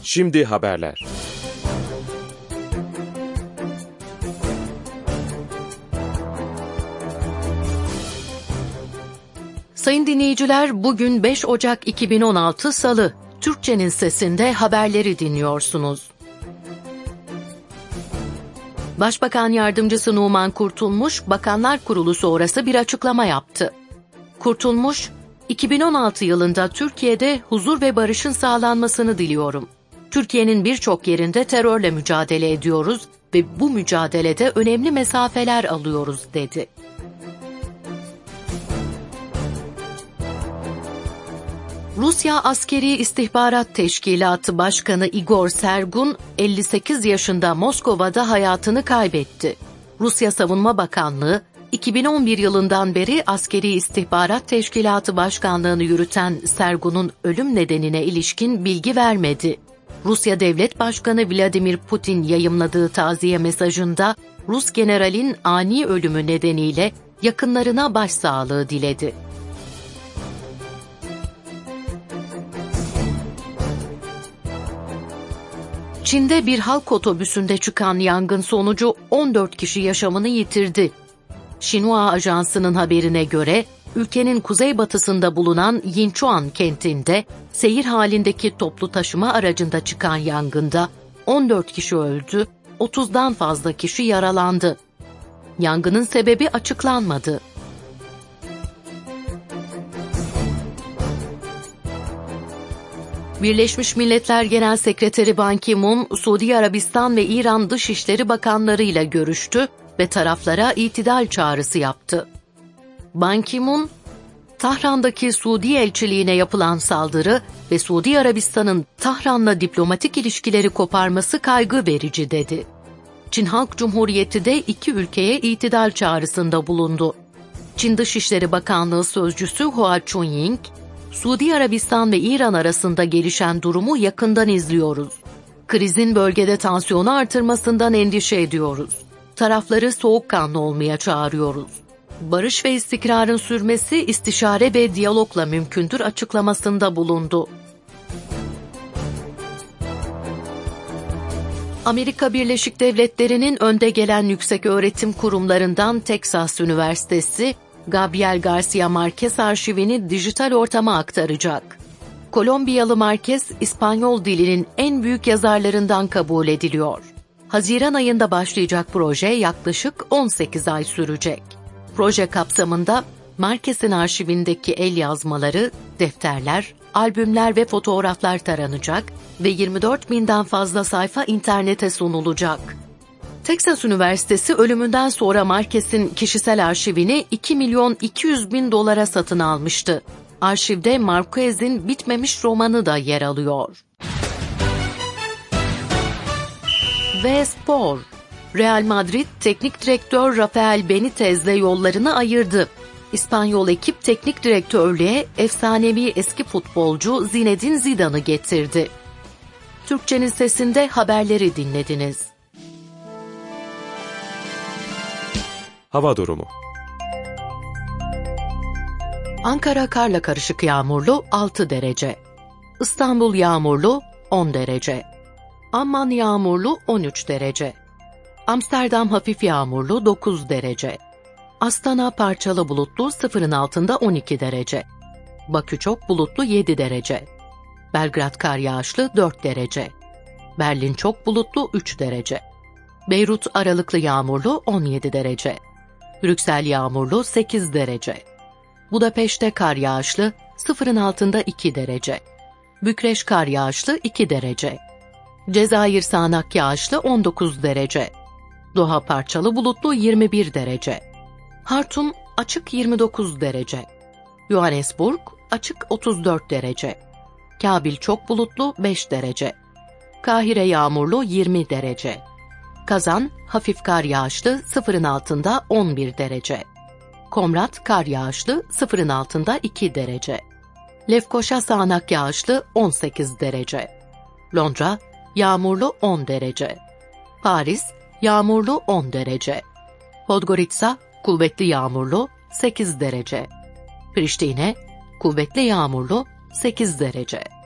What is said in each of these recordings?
Şimdi haberler. Sayın dinleyiciler, bugün 5 Ocak 2016 Salı. Türkçenin Sesi'nde haberleri dinliyorsunuz. Başbakan Yardımcısı Numan Kurtulmuş, Bakanlar Kurulu sonrası bir açıklama yaptı. Kurtulmuş, 2016 yılında Türkiye'de huzur ve barışın sağlanmasını diliyorum. Türkiye'nin birçok yerinde terörle mücadele ediyoruz ve bu mücadelede önemli mesafeler alıyoruz, dedi. Rusya Askeri İstihbarat Teşkilatı Başkanı Igor Sergun, 58 yaşında Moskova'da hayatını kaybetti. Rusya Savunma Bakanlığı, 2011 yılından beri Askeri İstihbarat Teşkilatı Başkanlığını yürüten Sergun'un ölüm nedenine ilişkin bilgi vermedi. Rusya Devlet Başkanı Vladimir Putin yayımladığı taziye mesajında, Rus generalin ani ölümü nedeniyle yakınlarına başsağlığı diledi. Çin'de bir halk otobüsünde çıkan yangın sonucu 14 kişi yaşamını yitirdi. Xinhua Ajansı'nın haberine göre, ülkenin kuzeybatısında bulunan Yinchuan kentinde seyir halindeki toplu taşıma aracında çıkan yangında 14 kişi öldü, 30'dan fazla kişi yaralandı. Yangının sebebi açıklanmadı. Birleşmiş Milletler Genel Sekreteri Ban Ki-moon, Suudi Arabistan ve İran Dışişleri Bakanlarıyla görüştü ve taraflara itidal çağrısı yaptı. Ban Ki-moon, Tahran'daki Suudi elçiliğine yapılan saldırı ve Suudi Arabistan'ın Tahran'la diplomatik ilişkileri koparması kaygı verici, dedi. Çin Halk Cumhuriyeti de iki ülkeye itidal çağrısında bulundu. Çin Dışişleri Bakanlığı Sözcüsü Hua Chunying, Suudi Arabistan ve İran arasında gelişen durumu yakından izliyoruz. Krizin bölgede tansiyonu artırmasından endişe ediyoruz. Tarafları soğukkanlı olmaya çağırıyoruz. Barış ve istikrarın sürmesi istişare ve diyalogla mümkündür açıklamasında bulundu. Amerika Birleşik Devletleri'nin önde gelen yükseköğretim kurumlarından Texas Üniversitesi, Gabriel Garcia Marquez arşivini dijital ortama aktaracak. Kolombiyalı Marquez, İspanyol dilinin en büyük yazarlarından kabul ediliyor. Haziran ayında başlayacak proje yaklaşık 18 ay sürecek. Proje kapsamında Marquez'in arşivindeki el yazmaları, defterler, albümler ve fotoğraflar taranacak ve 24.000'den fazla sayfa internete sunulacak. Texas Üniversitesi ölümünden sonra Marquez'in kişisel arşivini $2.200.000 satın almıştı. Arşivde Marquez'in bitmemiş romanı da yer alıyor. Ve spor. Real Madrid teknik direktör Rafael Benitez'le yollarını ayırdı. İspanyol ekip teknik direktörlüğe efsanevi eski futbolcu Zinedine Zidane'ı getirdi. Türkçenin Sesi'nde haberleri dinlediniz. Hava durumu. Ankara karla karışık yağmurlu 6 derece. İstanbul yağmurlu 10 derece. Amman yağmurlu 13 derece. Amsterdam hafif yağmurlu 9 derece. Astana parçalı bulutlu 0'ın altında 12 derece. Bakü çok bulutlu 7 derece. Belgrad kar yağışlı 4 derece. Berlin çok bulutlu 3 derece. Beyrut aralıklı yağmurlu 17 derece. Brüksel yağmurlu 8 derece. Budapeşte kar yağışlı 0'ın altında 2 derece. Bükreş kar yağışlı 2 derece. Cezayir sağanak yağışlı 19 derece. Doha parçalı bulutlu 21 derece. Hartum açık 29 derece. Johannesburg açık 34 derece. Kabil çok bulutlu 5 derece. Kahire yağmurlu 20 derece. Kazan hafif kar yağışlı 0'ın altında 11 derece. Komrat kar yağışlı 0'ın altında 2 derece. Lefkoşa sağanak yağışlı 18 derece. Londra yağmurlu 10 derece. Paris yağmurlu 10 derece. Podgorica kuvvetli yağmurlu 8 derece. Priştine kuvvetli yağmurlu 8 derece.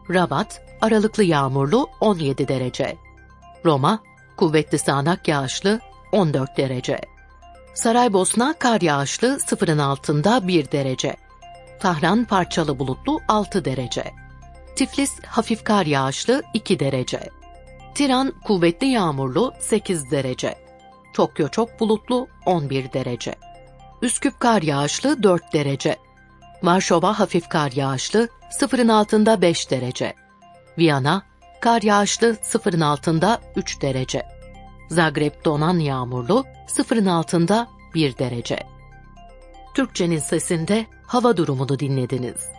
Rabat, aralıklı yağmurlu 17 derece. Roma, kuvvetli sağanak yağışlı 14 derece. Saraybosna, kar yağışlı sıfırın altında 1 derece. Tahran, parçalı bulutlu 6 derece. Tiflis, hafif kar yağışlı 2 derece. Tiran, kuvvetli yağmurlu 8 derece. Tokyo, çok bulutlu 11 derece. Üsküp, kar yağışlı 4 derece. Varşova, hafif kar yağışlı sıfırın altında 5 derece. Viyana, kar yağışlı sıfırın altında 3 derece. Zagreb, donan yağmurlu sıfırın altında 1 derece. Türkçenin Sesi'nde hava durumunu dinlediniz.